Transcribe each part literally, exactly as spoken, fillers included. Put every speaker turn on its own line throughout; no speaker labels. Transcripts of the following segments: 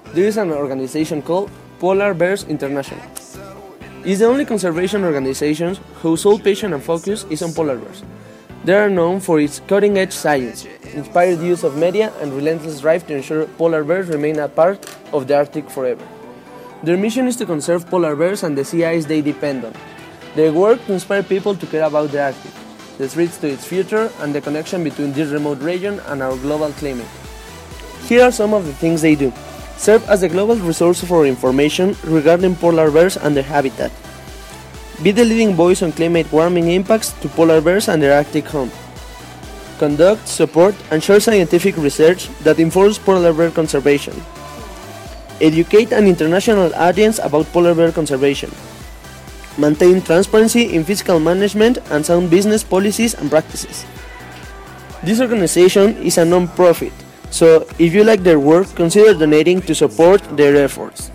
there is an organization called Polar Bears International. It's the only conservation organization whose sole passion and focus is on polar bears. They are known for its cutting-edge science, inspired use of media, and relentless drive to ensure polar bears remain a part of the Arctic forever. Their mission is to conserve polar bears and the sea ice they depend on. They work to inspire people to care about the Arctic, the threats to its future, and the connection between this remote region and our global climate. Here are some of the things they do. Serve as a global resource for information regarding polar bears and their habitat. Be the leading voice on climate warming impacts to polar bears and their Arctic home. Conduct, support, and share scientific research that informs polar bear conservation. Educate an international audience about polar bear conservation. Maintain transparency in fiscal management and sound business policies and practices. This organization is a non-profit, so if you like their work, consider donating to support their efforts.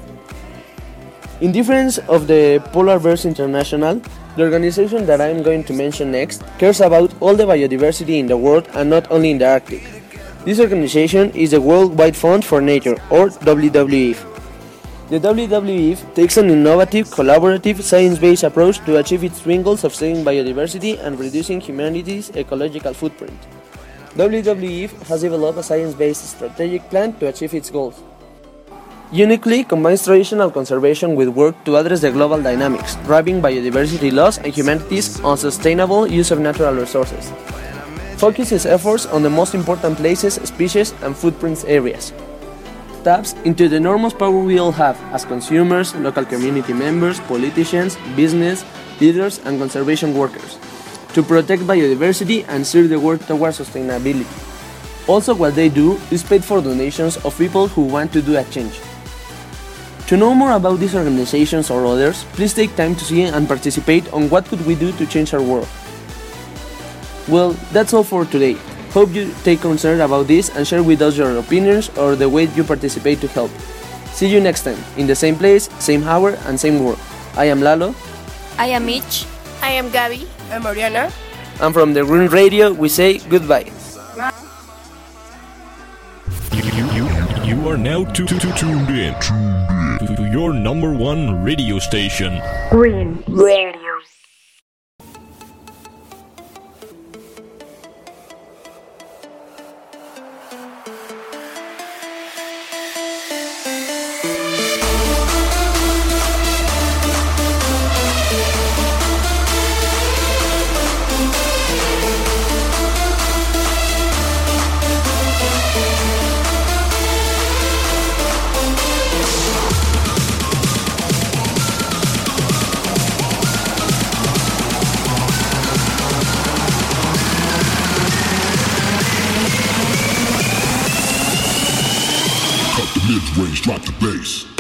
In difference of the Polar Bears International, the organization that I am going to mention next cares about all the biodiversity in the world and not only in the Arctic. This organization is the Worldwide Fund for Nature, or W W F. The W W F takes an innovative, collaborative, science-based approach to achieve its twin goals of saving biodiversity and reducing humanity's ecological footprint. W W F has developed a science-based strategic plan to achieve its goals. Uniquely combines traditional conservation with work to address the global dynamics, driving biodiversity loss and humanity's unsustainable use of natural resources. Focuses efforts on the most important places, species, and footprints areas. Taps into the enormous power we all have as consumers, local community members, politicians, business leaders, and conservation workers to protect biodiversity and steer the world towards sustainability. Also, what they do is paid for donations of people who want to do a change. To know more about these organizations or others, please take time to see and participate on what could we do to change our world. Well, that's all for today. Hope you take concern about this and share with us your opinions or the way you participate to help. See you next time, in the same place, same hour, and same world. I am Lalo.
I am Mitch.
I am Gabby.
I'm Mariana.
And from the Green Radio, we say goodbye.
You, you, you, you are now tu- tu- tu- tuned in to, to your number one radio station.
Green Radio.
Mid-range, drop the bass.